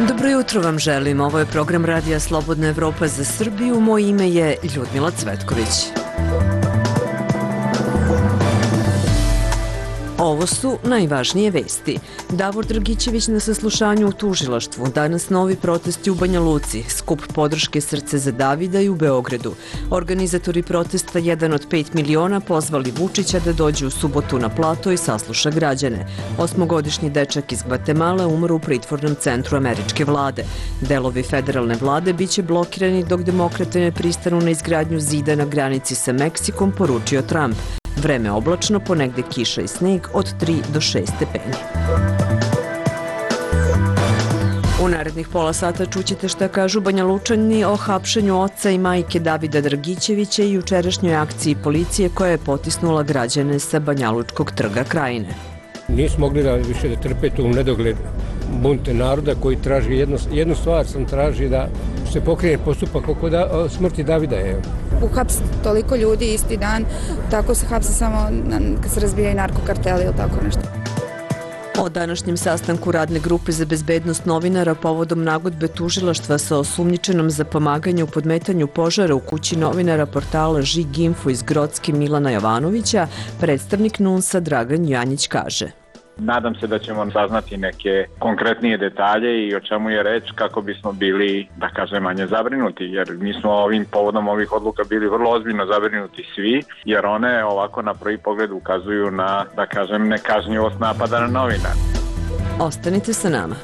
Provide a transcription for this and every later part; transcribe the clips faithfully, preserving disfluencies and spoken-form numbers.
Dobro jutro vam želim. Ovo je program Radija Slobodna Evropa za Srbiju. Moje ime je Ljudmila Cvetković. Ovo su najvažnije vesti. Davor Dragićević na saslušanju u tužilaštvu. Danas novi protesti u Banja Luci. Skup podrške Srce za Davida i u Beogradu. Organizatori protesta jedan od pet miliona pozvali Vučića da dođe u subotu na plato i sasluša građane. Osmogodišnji dečak iz Gvatemale umro u pritvornom centru američke vlade. Delovi federalne vlade biće blokirani dok demokrate ne pristanu na izgradnju zida na granici sa Meksikom, poručio Trump. Vreme oblačno, ponegde kiša i sneg od tri do šest stepeni. U narednih pola sata čućete šta kažu Banjalučani o hapšenju oca i majke Davida Dragićevića i jučerašnjoj akciji policije koja je potisnula građane sa Banjalučkog trga Krajine. Nismo mogli da više da trpe tu nedogled bunte naroda koji traži jednu, jednu stvar sam traži da se pokrene postupak oko da, smrti Davida. Je. Uhapsi toliko ljudi isti dan, tako se hapse samo kad se razbijaju narkokarteli ili tako nešto. O današnjem sastanku radne grupe za bezbednost novinara povodom nagodbe tužilaštva sa osumnjičenom za pomaganje u podmetanju požara u kući novinara portala Žig Info iz Grocke Milana Jovanovića, predstavnik NUNS-a Dragan Janjić kaže. Nadam se da ćemo saznati neke konkretnije detalje i o čemu je reč kako bismo bili, da kažem, manje zabrinuti, jer mi smo ovim povodom ovih odluka bili vrlo ozbiljno zabrinuti svi, jer one ovako na prvi pogled ukazuju na, da kažem, nekažnjivost napada na novinara. Ostanite sa nama.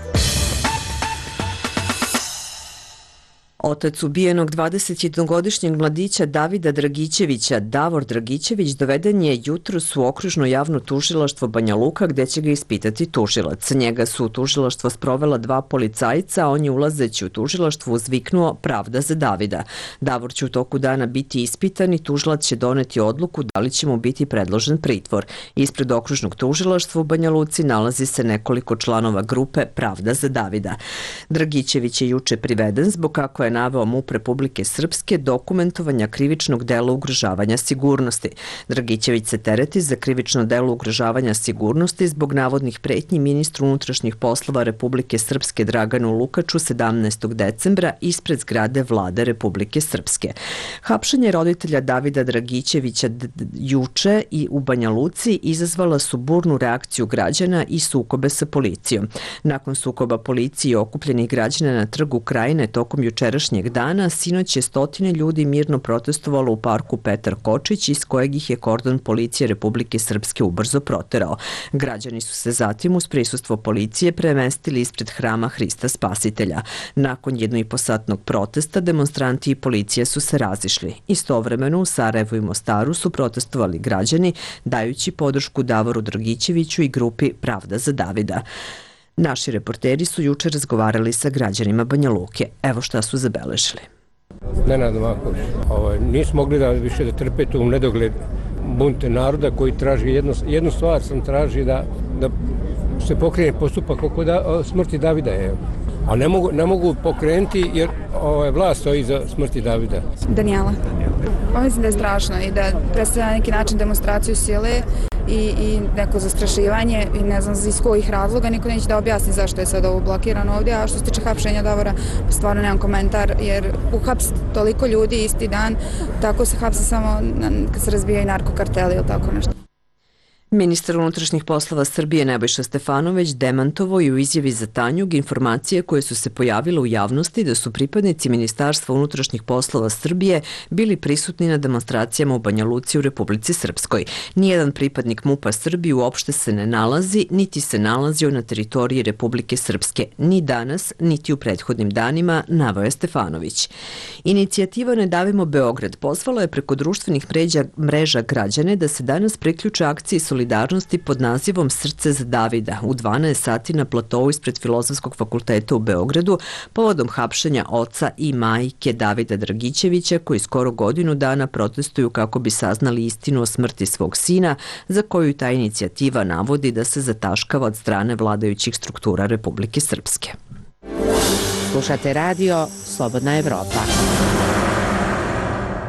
Otac ubijenog dvadesetjednogodišnjeg mladića Davida Dragićevića, Davor Dragićević, doveden je jutros u okružno javno tužilaštvo Banja Luka gde će ga ispitati tužilac. Njega su u tužilaštvo sprovela dva policajca, a on je ulazeći u tužilaštvo uzviknuo pravda za Davida. Davor će u toku dana biti ispitan i tužilac će doneti odluku da li će mu biti predložen pritvor. Ispred okružnog tužilaštva u Banja Luci nalazi se nekoliko članova grupe Pravda za Davida. Dragićević je juče priveden zbog kako je naveo MUP Republike Srpske dokumentovanja krivičnog dela ugrožavanja sigurnosti. Dragićević se tereti za krivično delo ugrožavanja sigurnosti zbog navodnih pretnji ministru unutrašnjih poslova Republike Srpske Draganu Lukaču sedamnaestog decembra ispred zgrade vlade Republike Srpske. Hapšenje roditelja Davida Dragićevića juče i u Banja Luci izazvala su burnu reakciju građana i sukobe sa policijom. Nakon sukoba policije i okupljenih građana na trgu Krajine tokom jučerašnjeg dana, sinoć je stotine ljudi mirno protestovalo u parku Petar Kočić, iz kojeg ih je kordon policije Republike Srpske ubrzo proterao. Građani su se zatim uz prisustvo policije premestili ispred hrama Hrista Spasitelja. Nakon jednoipostnog protesta demonstranti i policija su se razišli. Istovremeno u Sarajevu i Mostaru su protestovali građani, dajući podršku Davoru Dragićeviću i grupi Pravda za Davida. Naši reporteri su juče razgovarali sa građanima Banja Luke. Evo šta su zabeležili. Nenad Maković, ovaj, nismo mogli da više da trpe tu nedogled bunte naroda koji traži jednu, jednu stvar sam traži da, da se pokrene postupak oko da, smrti Davida. Je. A ne mogu, ne mogu pokrenuti jer ovaj, vlast stoji za smrti Davida. Danijela. Pa mislim da je strašno i da predstavlja neki način demonstraciju sile i, i neko zastrašivanje i ne znam iz kojih razloga, niko neće da objasni zašto je sad ovo blokirano ovdje, a što se tiče hapšenja Davora, stvarno nemam komentar, jer uhapsi toliko ljudi isti dan, tako se hapse samo kad se razbijaju narkokarteli ili tako nešto. Ministar unutrašnjih poslova Srbije Nebojša Stefanović demantovao i u izjavi za Tanjug informacije koje su se pojavile u javnosti da su pripadnici Ministarstva unutrašnjih poslova Srbije bili prisutni na demonstracijama u Banja Luci u Republici Srpskoj. Nijedan pripadnik MUP-a Srbije uopšte se ne nalazi, niti se nalazio na teritoriji Republike Srpske, ni danas, niti u prethodnim danima, naveo je Stefanović. Inicijativa Ne davimo Beograd pozvala je preko društvenih mreža, mreža građane da se danas priključe akciji solidarnosti pod nazivom Srce za Davida u dvanaest sati na platovu ispred Filozofskog fakulteta u Beogradu povodom hapšenja oca i majke Davida Dragićevića koji skoro godinu dana protestuju kako bi saznali istinu o smrti svog sina, za koju ta inicijativa navodi da se zataškava od strane vladajućih struktura Republike Srpske. Slušate radio Slobodna Evropa.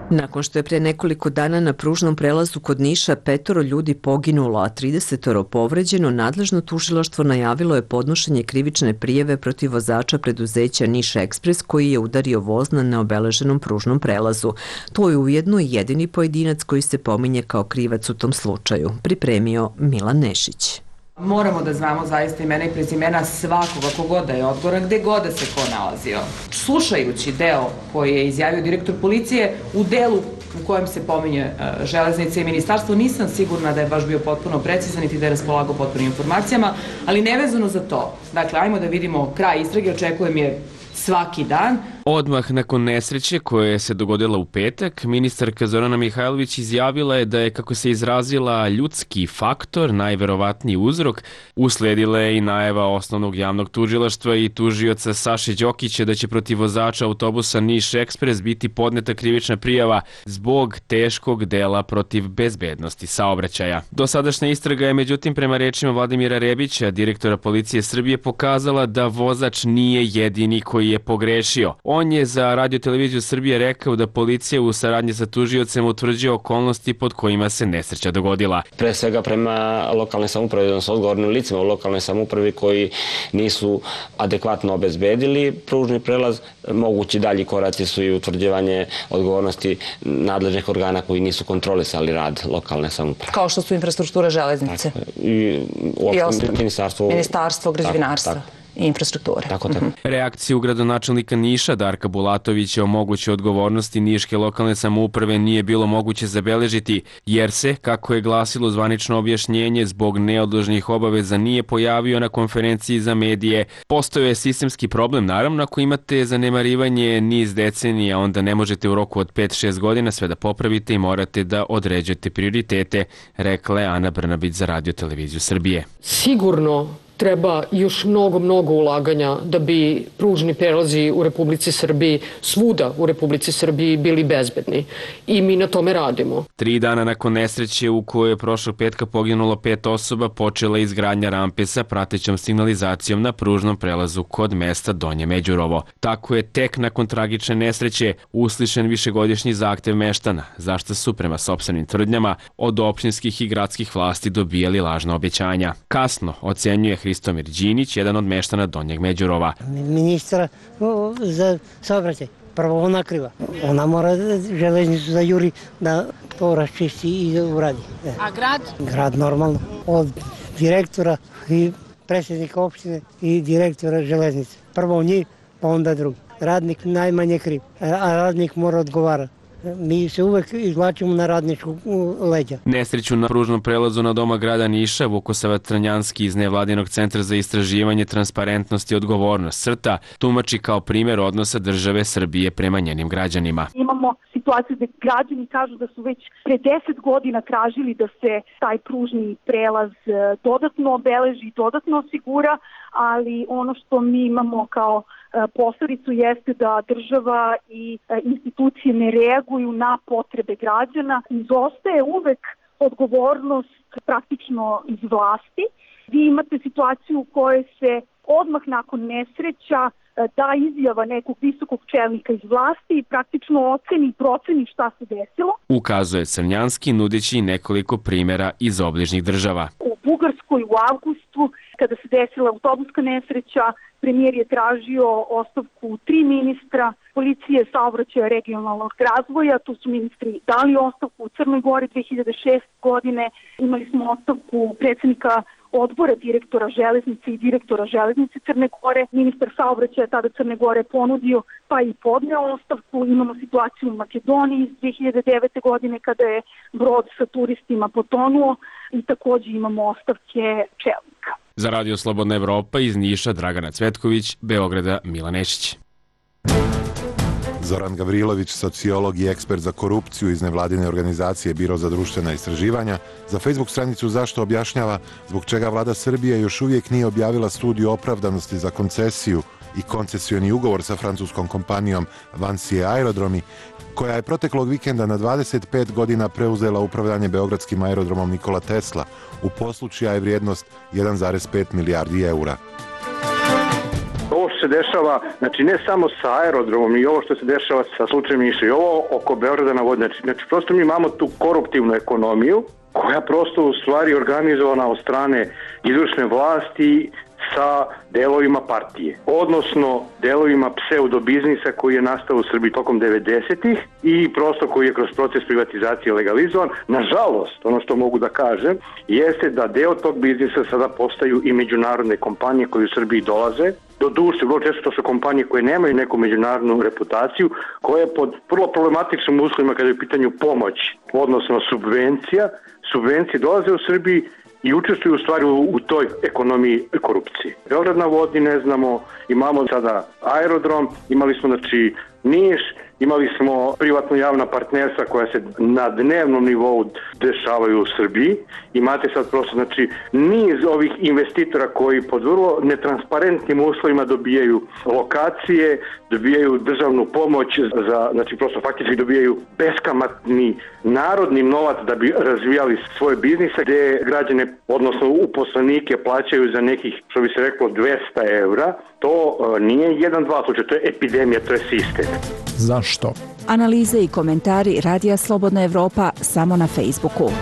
Nakon što je pre nekoliko dana na pružnom prelazu kod Niša petoro ljudi poginulo, a tridesetoro povređeno, nadležno tužilaštvo najavilo je podnošenje krivične prijave protiv vozača preduzeća Niš Ekspres koji je udario voz na neobeleženom pružnom prelazu. To je ujedno i jedini pojedinac koji se pominje kao krivac u tom slučaju, pripremio Milan Nešić. Moramo da znamo zaista imena i prezimena svakoga kogod da je odgovoran, gde god da se ko nalazio. Slušajući deo koji je izjavio direktor policije, u delu u kojem se pominje železnice i ministarstvo, nisam sigurna da je baš bio potpuno precizan niti da je raspolagao potpunim informacijama, ali nevezano za to. Dakle, ajmo da vidimo kraj istrage, očekujem je svaki dan. Odmah nakon nesreće koja se dogodila u petak, ministarka Zorana Mihajlović izjavila je da je, kako se izrazila, ljudski faktor najverovatniji uzrok. Usledila je i najava osnovnog javnog tužilaštva i tužioca Saše Đokića da će protiv vozača autobusa Niš Ekspres biti podneta krivična prijava zbog teškog dela protiv bezbednosti saobraćaja. Dosadašnja istraga je, međutim, prema rečima Vladimira Rebića, direktora policije Srbije, pokazala da vozač nije jedini koji je pogrešio. On je za Radio televiziju Srbije rekao da policija u saradnji sa tužiocem utvrđuje okolnosti pod kojima se nesreća dogodila. Pre svega prema lokalne samouprave, odnosno odgovornim licima u lokalnoj samoupravi koji nisu adekvatno obezbedili pružni prelaz. Mogući dalji koraci su i utvrđivanje odgovornosti nadležnih organa koji nisu kontrolisali rad lokalne samouprave. Kao što su infrastruktura železnice. Tako, i, i ministarstvo, ministarstvo građevinarstva. Tako, tako. I infrastrukture. Tako, tako. Reakciju gradonačelnika Niša Darka Bulatovića o mogućoj odgovornosti niške lokalne samouprave nije bilo moguće zabeležiti, jer se, kako je glasilo zvanično objašnjenje, zbog neodložnih obaveza nije pojavio na konferenciji za medije. Postojao je sistemski problem, naravno, ako imate zanemarivanje niz decenija, onda ne možete u roku od pet šest godina sve da popravite i morate da određete prioritete, rekla je Ana Brnabić za Radio televiziju Srbije. Sigurno treba još mnogo, mnogo ulaganja da bi pružni prelazi u Republici Srbiji, svuda u Republici Srbiji, bili bezbedni. I mi na tome radimo. Tri dana nakon nesreće u kojoj je prošlog petka poginulo pet osoba, počela je izgradnja rampe sa pratećom signalizacijom na pružnom prelazu kod mesta Donje Međurovo. Tako je tek nakon tragične nesreće uslišen višegodišnji zahtev meštana, zašto su, prema sopstvenim tvrdnjama, od opštinskih i gradskih vlasti dobijali lažna obećanja. Kasno, ocenjuje Hristomir Đinić, jedan od meštana Donjeg Međurova. Ministra za saobraćaj, prvo ona kriva. Ona mora železnicu da juri da to raščisti i da uradi. A grad? Grad normalno. Od direktora i predsjednika opštine i direktora železnice. Prvo njih, pa onda drugi. Radnik najmanje kriv, a radnik mora odgovarati. Mi se uvek izvlačimo na radničku leđa. Nesreću na pružnom prelazu na Doma grada Niša Vukosava Trnjanski iz Nevladinog centra za istraživanje, transparentnost i odgovornost CRTA tumači kao primjer odnosa države Srbije prema njenim građanima. Imamo situaciju gde građani kažu da su već pre deset godina tražili da se taj pružni prelaz dodatno obeleži i dodatno osigura, ali ono što mi imamo kao posledicu jeste da država i institucije ne reaguju na potrebe građana. Izostaje uvek odgovornost praktično iz vlasti. Vi imate situaciju u kojoj se odmah nakon nesreća da izjava nekog visokog čelnika iz vlasti i praktično oceni i proceni šta se desilo. Ukazuje Crnjanski, nudeći nekoliko primjera iz obližnjih država. U Bugarskoj u avgustu, kada se desila autobuska nesreća, premijer je tražio ostavku tri ministra policije, saobraćaja, regionalnog razvoja. Tu su ministri dali ostavku. U Crnoj Gori dve hiljade šeste. godine imali smo ostavku predsjednika odbora direktora železnice i direktora železnice Crne Gore. Ministar saobraćaja tada Crne Gore ponudio pa i podneo ostavku. Imamo situaciju u Makedoniji iz dve hiljade devete. godine kada je brod sa turistima potonuo i također imamo ostavke čelnika. Za Radio Slobodna Evropa iz Niša Dragana Cvetković, Beograda Milan Nešić. Zoran Gavrilović, sociolog i ekspert za korupciju iz nevladine organizacije Biro za društvena istraživanja, za Facebook stranicu Zašto objašnjava zbog čega vlada Srbije još uvijek nije objavila studiju opravdanosti za koncesiju i koncesioni ugovor sa francuskom kompanijom Vinci Aerodromi, koja je proteklog vikenda na dvadeset pet godina preuzela upravljanje beogradskim aerodromom Nikola Tesla, u poslu čija je vrijednost jedan zarez pet milijardi eura. ovo što se dešava, znači ne samo sa aerodromom i ovo što se dešava sa slučajem Niša i ovo oko Beograda na vodi, znači, znači prosto mi imamo tu koruptivnu ekonomiju koja prosto u stvari organizovana od strane izvršne vlasti sa delovima partije, odnosno delovima pseudobiznisa koji je nastao u Srbiji tokom devedesetih i prosto koji je kroz proces privatizacije legalizovan. Nažalost, ono što mogu da kažem, jeste da deo tog biznisa sada postaju i međunarodne kompanije koje u Srbiji dolaze. Do duše, vrlo često to su kompanije koje nemaju neku međunarodnu reputaciju, koje pod vrlo problematičnim uslovima kada je u pitanju pomoć, odnosno subvencija, subvencije dolaze u Srbiji i učestvuju u stvari u, u toj ekonomiji korupcije. Beograd na vodi ne znamo, imamo sada aerodrom, imali smo znači Niš, imali smo privatno javna partnerstva koja se na dnevnom nivou dešavaju u Srbiji. Imate sad prosto znači niz ovih investitora koji pod vrlo netransparentnim uslovima dobijaju lokacije, dobijaju državnu pomoć za, znači prosto faktički dobijaju beskamatni narodni novac da bi razvijali svoje biznise, gde građane, odnosno uposlenike plaćaju za nekih, što bi se reklo, dvesta evra. To nije jedan, dva slučaja, to je epidemija, to je sistem. Zašto? Analize i komentari Radija Slobodna Evropa samo na Facebooku.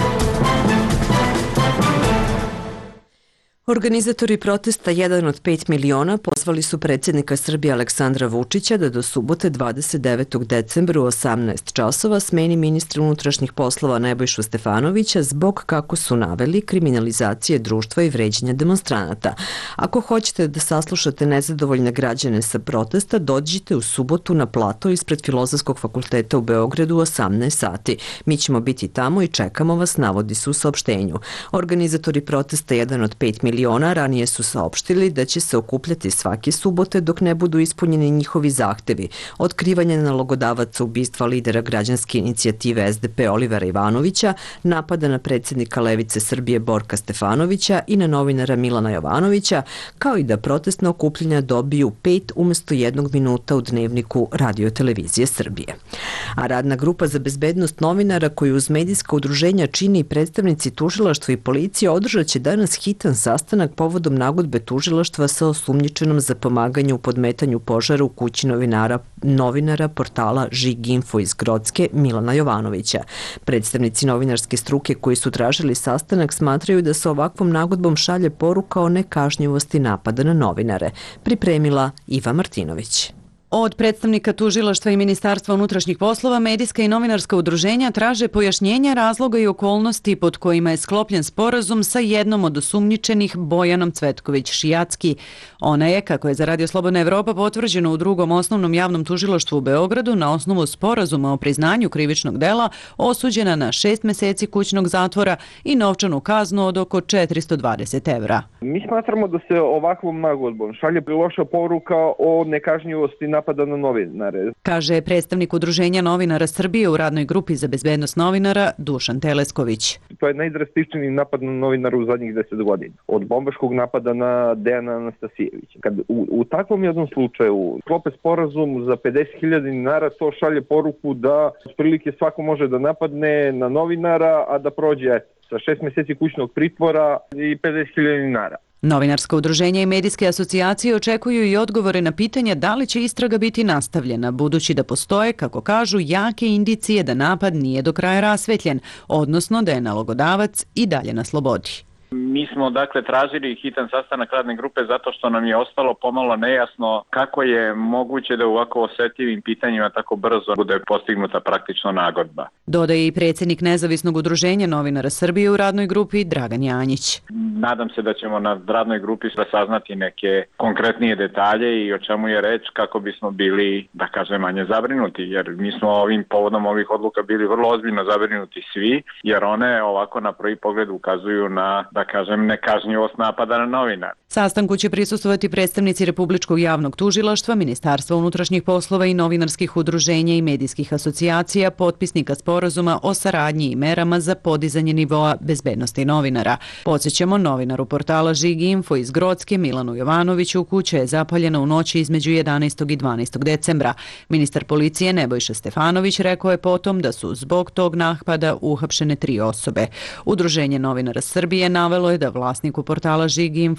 Organizatori protesta jedan od pet miliona pozvali su predsjednika Srbije Aleksandra Vučića da do subote dvadeset devetog decembra u osamnaest časova smeni ministra unutrašnjih poslova Nebojšu Stefanovića zbog, kako su naveli, kriminalizacije društva i vređanja demonstranata. Ako hoćete da saslušate nezadovoljne građane sa protesta, dođite u subotu na plato ispred Filozofskog fakulteta u Beogradu u osamnaest sati. Mi ćemo biti tamo i čekamo vas, navodi se u saopštenju. Organizatori protesta jedan od pet miliona miliona ranije su saopštili da će se okupljati svake subote dok ne budu ispunjeni njihovi zahtevi. Otkrivanje nalogodavaca ubistva lidera građanske inicijative es de pe Olivera Ivanovića, napada na predsjednika Levice Srbije Borka Stefanovića i na novinara Milana Jovanovića, kao i da protestna okupljanja dobiju pet umjesto jednog minuta u dnevniku Radio-televizije Srbije. A radna grupa za bezbednost novinara koju uz medijska udruženja čini i predstavnici tužilaštva i policije održat će danas hitan sastanak povodom nagodbe tužilaštva sa osumnjičenom za pomaganje u podmetanju požara u kući novinara, novinara portala Žig Info iz Grocke Milana Jovanovića. Predstavnici novinarske struke koji su tražili sastanak smatraju da se ovakvom nagodbom šalje poruka o nekažnjivosti napada na novinare. Pripremila Iva Martinović. Od predstavnika tužilaštva i Ministarstva unutrašnjih poslova medijska i novinarska udruženja traže pojašnjenja razloga i okolnosti pod kojima je sklopljen sporazum sa jednom od osumnjičenih Bojanom Cvetković-Šijacki. Ona je, kako je za Radio Slobodna Evropa potvrđeno u drugom osnovnom javnom tužilaštvu u Beogradu, na osnovu sporazuma o priznanju krivičnog dela osuđena na šest meseci kućnog zatvora i novčanu kaznu od oko četiristo dvadeset evra. Mi smatramo da se ovakvom nagodbom šalje loša poruka o nekažnjivosti napada na novinare. Kaže predstavnik Udruženja novinara Srbije u radnoj grupi za bezbednost novinara Dušan Telesković. To je najdrastičniji napad na novinara u zadnjih deset godina. Od bombaškog napada na Dejana Anastasijevića. Kad u, u takvom jednom slučaju sklope sporazum za pedeset hiljada dinara, to šalje poruku da prilike svako može da napadne na novinara, a da prođe sa šest mjeseci kućnog pritvora i pedeset hiljada dinara. Novinarsko udruženje i medijske asocijacije očekuju i odgovore na pitanja da li će istraga biti nastavljena, budući da postoje, kako kažu, jake indicije da napad nije do kraja rasvetljen, odnosno da je nalogodavac i dalje na slobodi. Mi smo dakle tražili hitan sastanak radne grupe zato što nam je ostalo pomalo nejasno kako je moguće da u ovako osjetljivim pitanjima tako brzo bude postignuta praktično nagodba. Dodaje i predsjednik Nezavisnog udruženja novinara Srbije u radnoj grupi Dragan Janjić. Nadam se da ćemo na radnoj grupi saznati neke konkretnije detalje i o čemu je reč kako bismo bili, da kažem, manje zabrinuti, jer mi smo ovim povodom ovih odluka bili vrlo ozbiljno zabrinuti svi, jer one ovako na prvi pogled ukazuju na, da kažem, nekažnjivost napada na novinara. Sastanku će prisustvovati predstavnici Republičkog javnog tužilaštva, Ministarstva unutrašnjih poslova i novinarskih udruženja i medijskih asocijacija, potpisnika sporazuma o saradnji i merama za podizanje nivoa bezbednosti novinara. Podsjećamo, novinaru portala Žig Info iz Grocke Milanu Jovanoviću kuća je zapaljena u noći između jedanaestog i dvanaestog decembra. Ministar policije Nebojša Stefanović rekao je potom da su zbog tog napada uhapšene tri osobe. Udruženje novinara Srbije navelo je da vlasniku portala Žig Info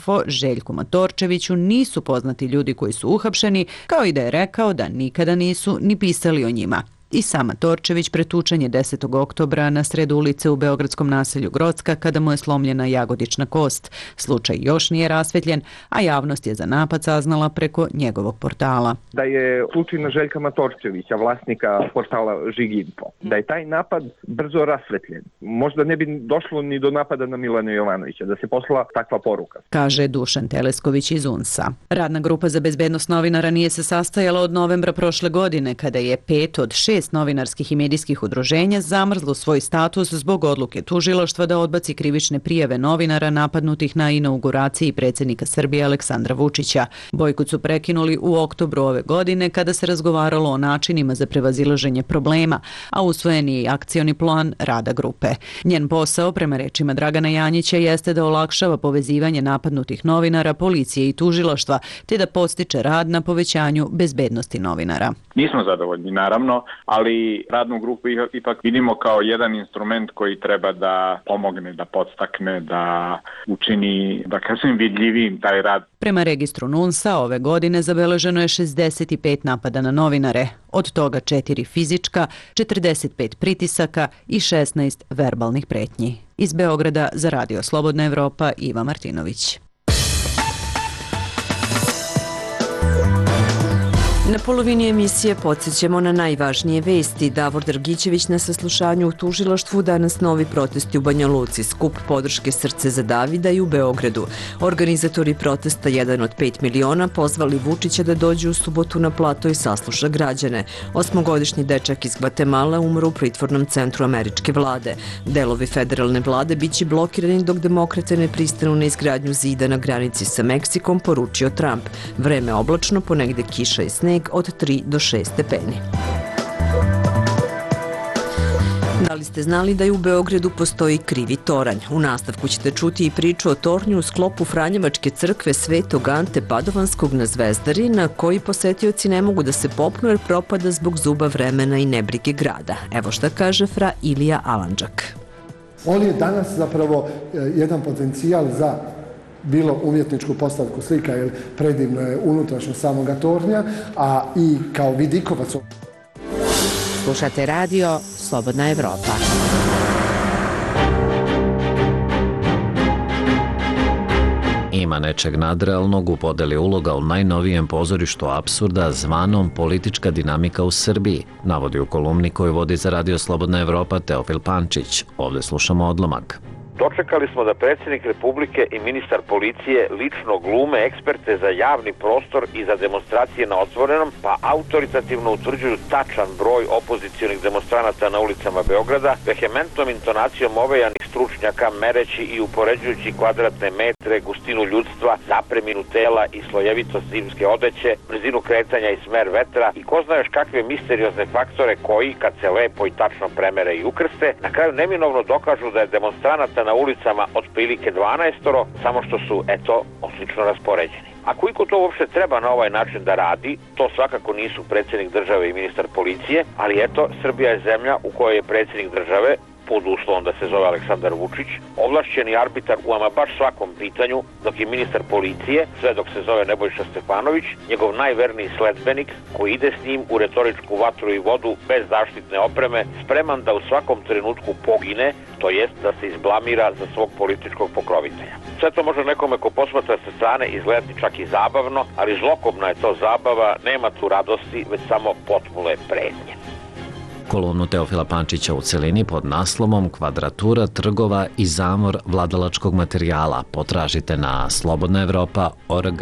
Željku Matorčeviću nisu poznati ljudi koji su uhapšeni, kao i da je rekao da nikada nisu ni pisali o njima. I sam Matorčević pretučen je desetog oktobra na sredu ulice u beogradskom naselju Grocka kada mu je slomljena jagodična kost. Slučaj još nije rasvetljen, a javnost je za napad saznala preko njegovog portala. Da je slučaj na Željka Matorčevića, vlasnika portala Žiginfo, da je taj napad brzo rasvetljen. Možda ne bi došlo ni do napada na Milana Jovanovića, da se poslala takva poruka. Kaže Dušan Telesković iz U N S A. Radna grupa za bezbednost novinara nije se sastajala od novembra prošle godine, kada je pet od šest novinarskih i medijskih udruženja zamrzlo svoj status zbog odluke tužilaštva da odbaci krivične prijave novinara napadnutih na inauguraciji predsjednika Srbije Aleksandra Vučića. Bojkot su prekinuli u oktobru ove godine kada se razgovaralo o načinima za prevazilaženje problema, a usvojen je i akcioni plan rada grupe. Njen posao, prema rečima Dragana Janjića, jeste da olakšava povezivanje napadnutih novinara, policije i tužilaštva, te da podstiče rad na povećanju bezbednosti novinara. Nismo zadovoljni, naravno, ali radnu grupu ipak vidimo kao jedan instrument koji treba da pomogne, da podstakne, da učini, da kažem, vidljivijim taj rad. Prema registru N U N S A ove godine zabeleženo je šezdeset pet napada na novinare, od toga četiri fizička, četrdeset pet pritisaka i šesnaest verbalnih pretnji. Iz Beograda za Radio Slobodna Evropa, Iva Martinović. Na polovini emisije podsjećamo na najvažnije vesti. Davor Dragićević na saslušanju u tužilaštvu, danas novi protesti u Banja Luci, skup podrške Srce za Davida i u Beogradu. Organizatori protesta jedan od pet miliona pozvali Vučića da dođe u subotu na plato i sasluša građane. Osmogodišnji dečak iz Gvatemala umro u pritvornom centru američke vlade. Delovi federalne vlade biće blokirani dok demokrate ne pristanu na izgradnju zida na granici sa Meksikom, poručio Trump. Vreme oblačno, ponegde kiša i sneg od tri do šest stepeni. Da li ste znali da i u Beogradu postoji krivi toranj? U nastavku ćete čuti i priču o tornju u sklopu Franjevačke crkve Svetog Ante Padovanskog na Zvezdari, na koji posetioci ne mogu da se popnu jer propada zbog zuba vremena i nebrige grada. Evo šta kaže fra Ilija Alandžak. On je danas zapravo jedan potencijal za bilo umjetničku postavku slika, jer predivno je unutrašnjo samoga tornja, a i kao vidikovac. Slušate radio Slobodna Evropa. Ima nečeg nadrealnog u podeli uloga u najnovijem pozorištu apsurda zvanom Politička dinamika u Srbiji, navodi u kolumni koju vodi za Radio Slobodna Evropa Teofil Pančić. Ovde slušamo odlomak. Dočekali smo da predsjednik Republike i ministar policije lično glume eksperte za javni prostor i za demonstracije na otvorenom, pa autoritativno utvrđuju tačan broj opozicionih demonstranata na ulicama Beograda, vehementnom intonacijom ovejanih stručnjaka, mereći i upoređujući kvadratne metre, gustinu ljudstva, zapreminu tela i slojevitost zimske odeće, brzinu kretanja i smer vetra i ko zna još kakve misteriozne faktore koji, kad se lepo i tačno premere i ukrste, na kraju neminovno dokažu da je demonstranata na ulicama otprilike dvanaestoro, samo što su, eto, odlično raspoređeni. A koliko to uopšte treba na ovaj način da radi, to svakako nisu predsjednik države i ministar policije, ali eto, Srbija je zemlja u kojoj je predsjednik države, pod uslovom da se zove Aleksandar Vučić, ovlašćeni arbitar u ama baš svakom pitanju, dok je ministar policije, sve dok se zove Nebojša Stefanović, njegov najverniji sledbenik koji ide s njim u retoričku vatru i vodu bez zaštitne opreme, spreman da u svakom trenutku pogine, to jest da se izblamira za svog političkog pokrovitelja. Sve to može nekome ko posmatra sa strane izgledati čak i zabavno, ali zlokobna je to zabava, nema tu radosti, već samo potpune pretnje. Kolumnu Teofila Pančića u celini pod naslovom Kvadratura trgova i zamor vladalačkog materijala potražite na slobodna evropa tačka org.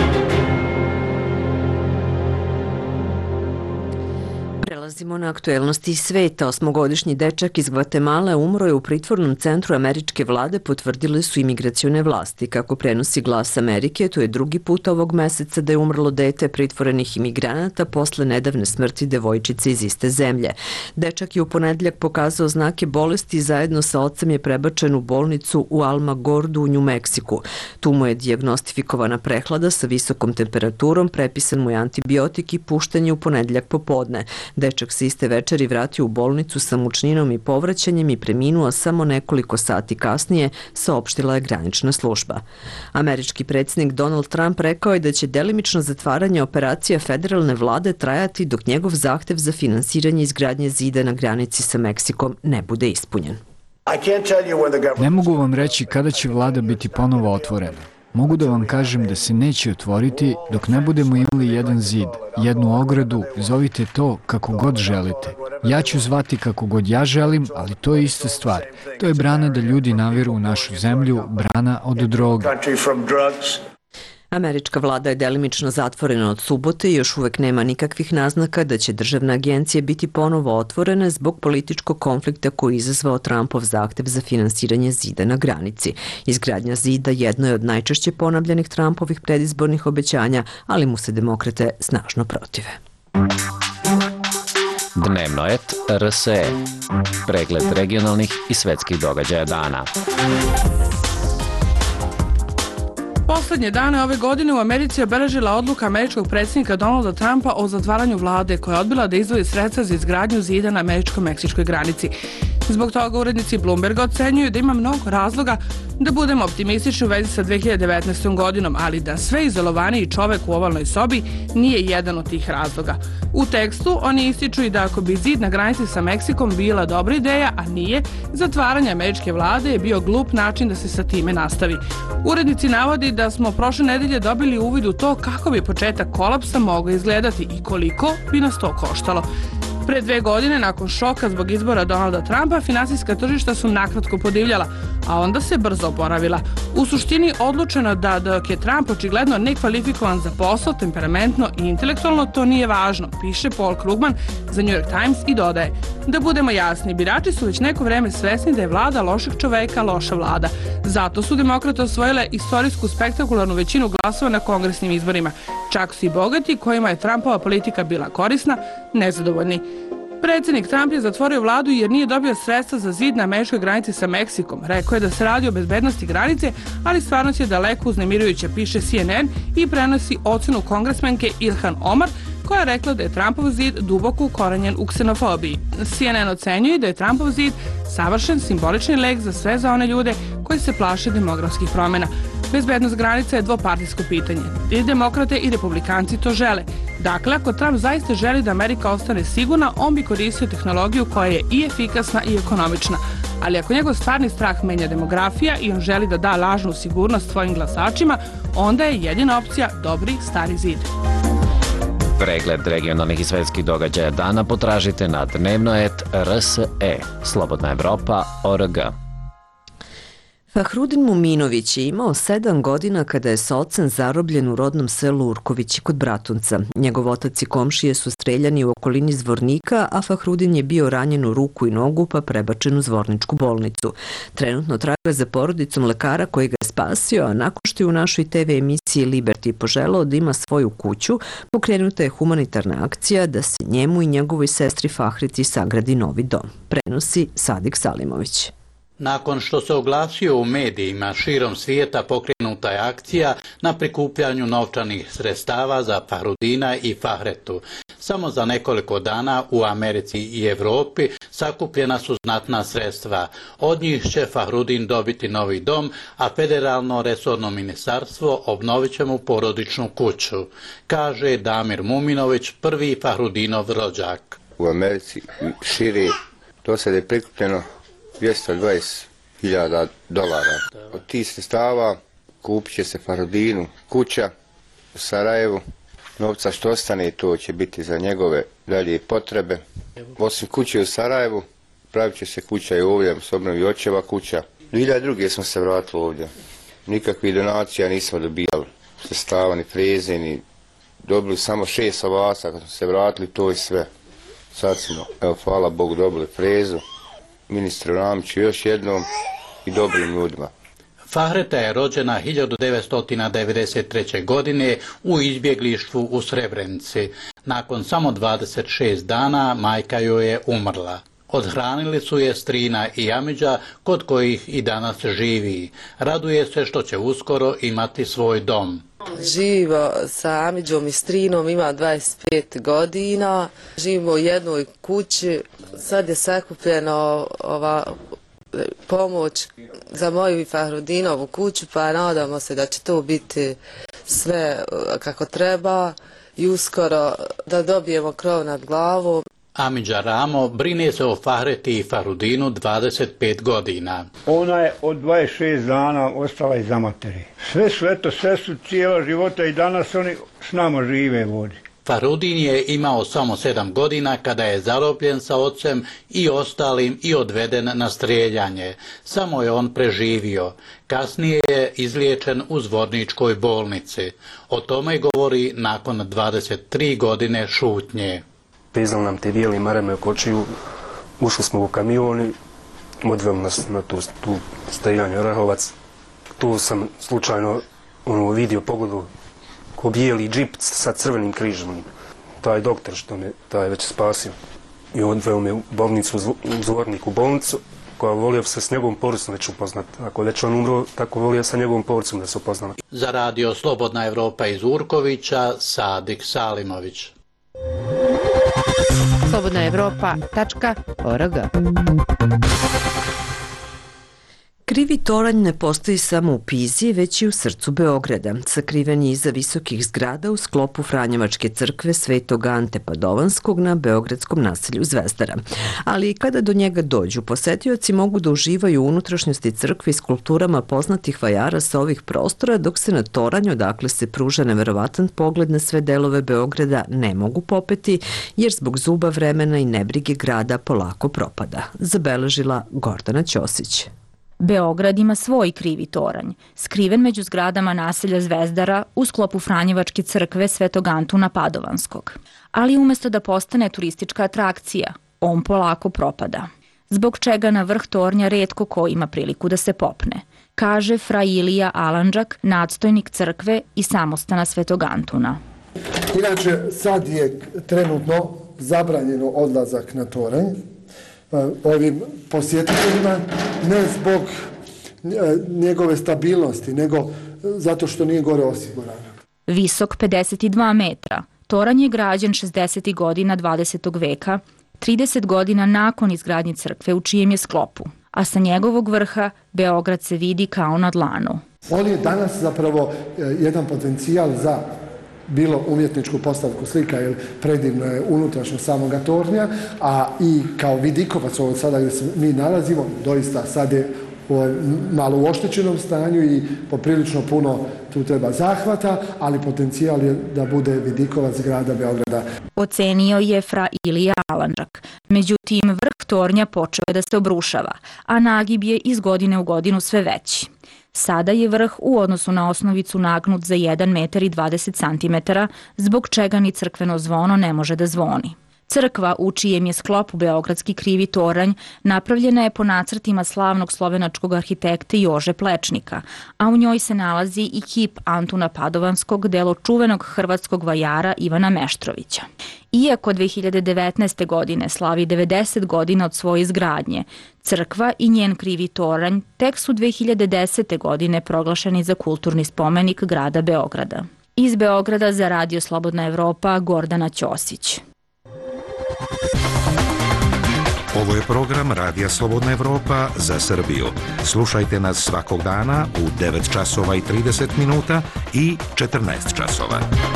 Prelazimo na aktuelnosti sveta. Osmogodišnji dečak iz Gvatemala umro je u pritvornom centru američke vlade, potvrdile su imigracione vlasti. Kako prenosi Glas Amerike, to je drugi put ovog meseca da je umrlo dete pritvorenih imigranata posle nedavne smrti devojčice iz iste zemlje. Dečak je u ponedjeljak pokazao znake bolesti i zajedno sa ocem je prebačen u bolnicu u Almagordu u Nju Meksiku. Tu mu je dijagnostifikovana prehlada sa visokom temperaturom, prepisan mu je antibiotik i pušten je u ponedjeljak popodne. Dečak utorak se iste večeri vratio u bolnicu sa mučninom i povraćanjem i preminuo samo nekoliko sati kasnije, saopštila je granična služba. Američki predsjednik Donald Trump rekao je da će delimično zatvaranje operacija federalne vlade trajati dok njegov zahtev za finansiranje izgradnje zida na granici sa Meksikom ne bude ispunjen. Ne mogu vam reći kada će vlada biti ponovo otvorena. Mogu da vam kažem da se neće otvoriti dok ne budemo imali jedan zid, jednu ogradu, zovite to kako god želite. Ja ću zvati kako god ja želim, ali to je ista stvar. To je brana da ljudi naviru u našu zemlju, brana od droge. Američka vlada je delimično zatvorena od subote i još uvek nema nikakvih naznaka da će državne agencije biti ponovo otvorene zbog političkog konflikta koji je izazvao Trumpov zahtev za finansiranje zida na granici. Izgradnja zida jedno je od najčešće ponavljanih Trumpovih predizbornih obećanja, ali mu se demokrate snažno protive. Dnevno et R S E. Pregled regionalnih i svetskih događaja dana. Poslednje dane ove godine u Americi je obeležila odluka američkog predsjednika Donalda Trumpa o zatvaranju vlade koja je odbila da izdvoji sredstva za izgradnju zida na američko-meksičkoj granici. Zbog toga urednici Bloomberga ocenjuju da ima mnogo razloga da budemo optimistični u vezi sa dve hiljade devetnaestom godinom, ali da sve izolovaniji čovek u ovalnoj sobi nije jedan od tih razloga. U tekstu oni ističu i da ako bi zid na granici sa Meksikom bila dobra ideja, a nije, zatvaranje američke vlade je bio glup način da se sa time nastavi. Urednici navodi da smo prošle nedelje dobili uvid u to kako bi početak kolapsa mogao izgledati i koliko bi nas to koštalo. Pre dve godine, nakon šoka zbog izbora Donalda Trumpa, finansijska tržišta su nakratko podivljala, a onda se brzo oporavila. U suštini odlučeno da dok je Trump očigledno nekvalifikovan za posao, temperamentno i intelektualno, to nije važno, piše Paul Krugman za New York Times i dodaje: da budemo jasni, birači su već neko vreme svesni da je vlada lošeg čoveka loša vlada. Zato su demokrate osvojile istorijsku spektakularnu većinu glasova na kongresnim izborima. Čak su i bogati, kojima je Trumpova politika bila korisna, nezadovoljni. Predsjednik Trump je zatvorio vladu jer nije dobio sredstva za zid na američkoj granici sa Meksikom. Rekao je da se radi o bezbednosti granice, ali stvarnost je daleko uznemirujuća, piše C N N i prenosi ocenu kongresmenke Ilhan Omar, koja je rekla da je Trumpov zid duboko ukorenjen u ksenofobiji. C N N ocenjuje da je Trumpov zid savršen simbolični lek za sve za one ljude koji se plaše demografskih promjena. Bezbednost granica je dvopartijsko pitanje. I demokrate i republikanci to žele. Dakle, ako Trump zaista želi da Amerika ostane sigurna, on bi koristio tehnologiju koja je i efikasna i ekonomična. Ali ako njegov stvarni strah menja demografija i on želi da da lažnu sigurnost svojim glasačima, onda je jedina opcija dobri stari zid. Pregled regionalnih i svetskih događaja dana potražite na dnevno et R S E. Slobodna Evropa, O R G. Fahrudin Muminović je imao sedam godina kada je sa ocem zarobljen u rodnom selu Urkovići kod Bratunca. Njegov otac i komšije su streljani u okolini Zvornika, a Fahrudin je bio ranjen u ruku i nogu pa prebačen u Zvorničku bolnicu. Trenutno traga za porodicom lekara koji ga je spasio, a nakon što je u našoj T V emisiji Liberty poželao da ima svoju kuću, pokrenuta je humanitarna akcija da se njemu i njegovoj sestri Fahrici sagradi novi dom. Prenosi Sadik Salimović. Nakon što se oglasio u medijima širom svijeta, pokrenuta je akcija na prikupljanju novčanih sredstava za Fahrudina i Fahretu. Samo za nekoliko dana u Americi i Evropi sakupljena su znatna sredstva. Od njih će Fahrudin dobiti novi dom, a federalno resorno ministarstvo obnovit će mu porodičnu kuću, kaže Damir Muminović, prvi Fahrudinov rođak. U Americi širi do sada je prikupljeno dvjesto dvadeset hiljada dolara. Od tih sredstava kupit će se Fahrudinu kuća u Sarajevu. Novca što ostane, to će biti za njegove dalje potrebe. Osim kuće u Sarajevu, pravit će se kuća i ovdje, s obnovi očeva kuća. dvije hiljade druge smo se vratili ovdje. Nikakvih donacija nismo dobijali. Sredstava, ni freze, ni dobili samo šest ovaca. Kad smo se vratili, to je sve. Sad smo, evo, hvala Bogu, dobili frezu. Ministru Ramiću još jednom i dobrim ljudima. Fahreta je rođena hiljadu devetsto devedeset treće. godine u izbjeglištvu u Srebrenici. Nakon samo dvadeset šest dana majka joj je umrla. Odhranili su je strina i amidža kod kojih i danas živi. Raduje se što će uskoro imati svoj dom. Živimo sa Amidžom i strinom, ima dvadeset pet godina, živimo u jednoj kući, sad je sakupljeno ova pomoć za moju i Fahrudinovu kuću, pa nadamo se da će to biti sve kako treba i uskoro da dobijemo krov nad glavom. Amidža Ramo brine se o Fahreti i Fahrudinu dvadeset pet godina. Ona je od dvadeset šest dana ostala iza materi. Sve su, eto, sve su cijela života i danas oni s nama žive vodi. Fahrudin je imao samo sedam godina kada je zarobljen sa ocem i ostalim i odveden na strijeljanje. Samo je on preživio. Kasnije je izliječen u Zvorničkoj bolnici. O tome govori nakon dvadeset tri godine šutnje. Pezali nam te bijeli marame oko očiju, ušli smo u kamion i odveli nas na tu, tu stajanje Orahovac. Tu sam slučajno ono, vidio pogodu ko bijeli džip sa crvenim križom. Taj doktor što me taj već spasio i odveo me u bolnicu, u Zvornik u bolnicu, koja volio se s njegovom porodicom već upoznat. Ako već on umro, tako volio sa njegovom porodicom da se upoznala. Za radio Slobodna Evropa iz Urkovića, Sadik Salimović. slobodna evropa tačka org. Krivi toranj ne postoji samo u Piziji, već i u srcu Beograda. Sakriven je iza visokih zgrada u sklopu Franjevačke crkve Svetog Ante Padovanskog na beogradskom naselju Zvezdara. Ali i kada do njega dođu, posetioci mogu da uživaju u unutrašnjosti crkve i skulpturama poznatih vajara sa ovih prostora, dok se na toranj, odakle se pruža neverovatan pogled na sve delove Beograda, ne mogu popeti, jer zbog zuba vremena i nebrige grada polako propada. Zabeležila Gordana Ćosić. Beograd ima svoj krivi toranj, skriven među zgradama naselja Zvezdara u sklopu Franjevačke crkve Svetog Antuna Padovanskog. Ali umesto da postane turistička atrakcija, on polako propada. Zbog čega na vrh tornja retko ko ima priliku da se popne, kaže fra Ilija Alandžak, nadstojnik crkve i samostana Svetog Antuna. Inače, sad je trenutno zabranjeno odlazak na toranj ovim posjetiteljima, ne zbog njegove stabilnosti, nego zato što nije gore osigurano. Visok pedeset dva metra, toranj je građen šezdesetih godina dvadesetog veka, trideset godina nakon izgradnje crkve u čijem je sklopu, a sa njegovog vrha Beograd se vidi kao na dlanu. On je danas zapravo jedan potencijal za bilo umjetničku postavku slika, jer predivno je unutrašnjo samoga tornja, a i kao vidikovac ovo sada gdje se mi nalazimo, doista sad je malo u oštećenom stanju i poprilično puno tu treba zahvata, ali potencijal je da bude vidikovac grada Beograda. Ocenio je fra Ilija Alandžak. Međutim, vrh tornja počeo je da se obrušava, a nagib je iz godine u godinu sve veći. Sada je vrh u odnosu na osnovicu nagnut za jedan metar i dvadeset centimetara, zbog čega ni crkveno zvono ne može da zvoni. Crkva, u čijem je sklopu beogradski krivi toranj, napravljena je po nacrtima slavnog slovenačkog arhitekta Jože Plečnika, a u njoj se nalazi i kip Antuna Padovanskog, delo čuvenog hrvatskog vajara Ivana Meštrovića. Iako dve hiljade devetnaeste. godine slavi devedeset godina od svoje izgradnje, crkva i njen krivi toranj tek su dve hiljade desete. godine proglašeni za kulturni spomenik grada Beograda. Iz Beograda za Radio Slobodna Evropa, Gordana Ćosić. Ovo je program Radija Slobodna Evropa za Srbiju. Slušajte nas svakog dana u devet časova i trideset minuta i četrnaest časova.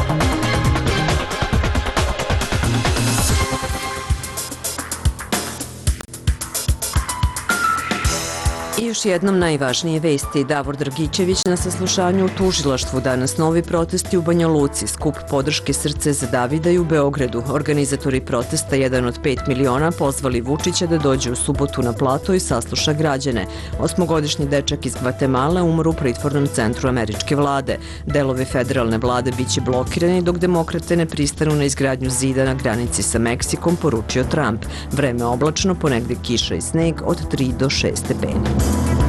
I još jednom najvažnije vesti. Davor Dragičević na saslušanju u tužilaštvu. Danas novi protesti u Banja Luci. Skup podrške Srce za Davida i u Beogradu. Organizatori protesta, jedan od pet miliona, pozvali Vučića da dođe u subotu na plato i sasluša građane. Osmogodišnji dečak iz Gvatemala umro u pritvornom centru američke vlade. Delovi federalne vlade biće blokirani dok demokrate ne pristanu na izgradnju zida na granici sa Meksikom, poručio Trump. Vreme oblačno, ponegde kiša i sneg od tri do šest stepeni.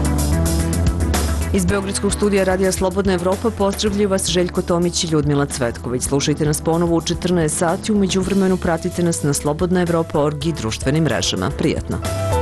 Iz Beogradskog studija Radija Slobodna Evropa pozdravljaju vas Željko Tomić i Ljudmila Cvetković. Slušajte nas ponovo u četrnaest sati, u međuvremenu pratite nas na slobodna evropa tačka org i društvenim mrežama. Prijatno!